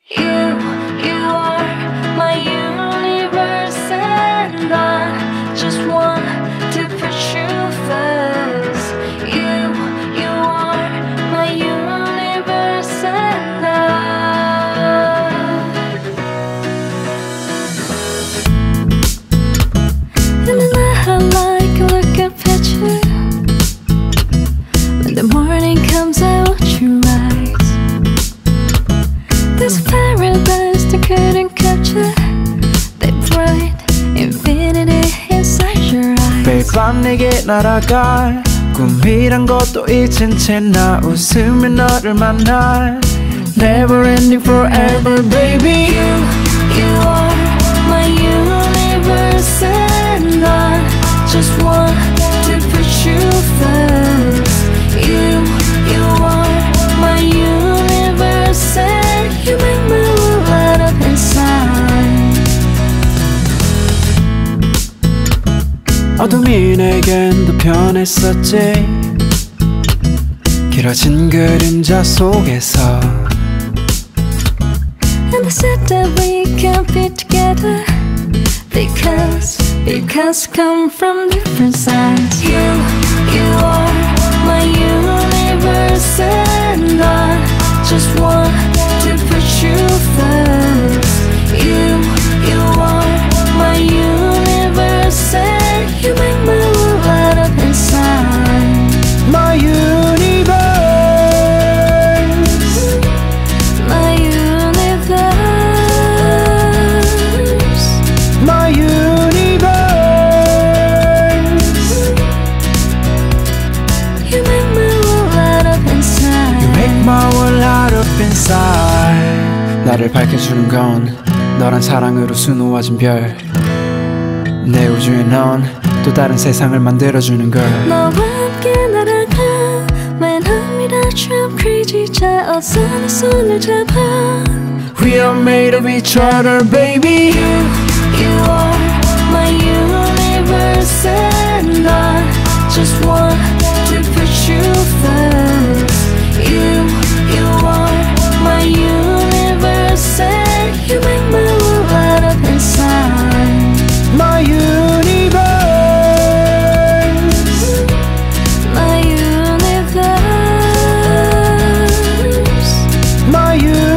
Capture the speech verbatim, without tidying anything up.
You, you are my universe, and I just want to put you first. You, you are my universe, and I. And I like a look at you. When the morning comes, I watch you rise. This paradise I couldn't capture, the bright infinity inside your eyes. 매일 밤 내게 날아갈 꿈이란 것도 잊은 채 나 웃으며 너를 만날 Never ending forever baby. You, you are my universe, and I just want to put you first. You, you are my universe, and you make my world light up inside. 어둠이 내겐 더 편했었지. 길어진 그림자 속에서 And I said that we can't be together Because, because come from different sides. You, you are my universe, and I just want to put you first. You, you are my universe, and you make my world light up inside. My universe, My universe, my universe. you make my world light up inside. You make my world light up inside. 나를 밝혀주는 건 너란 사랑으로 수놓아진 별. 내 우주에 넌 또 다른 세상을 만들어주는 걸. 너와 함께 날아가 When I'm without you I'm crazy. 자 어서 내 손을 잡아. We are made of each other baby. You, you are my universe, and I just want to put you first. You, you are my universe, and you make my world light up inside. My universe, My universe, my universe.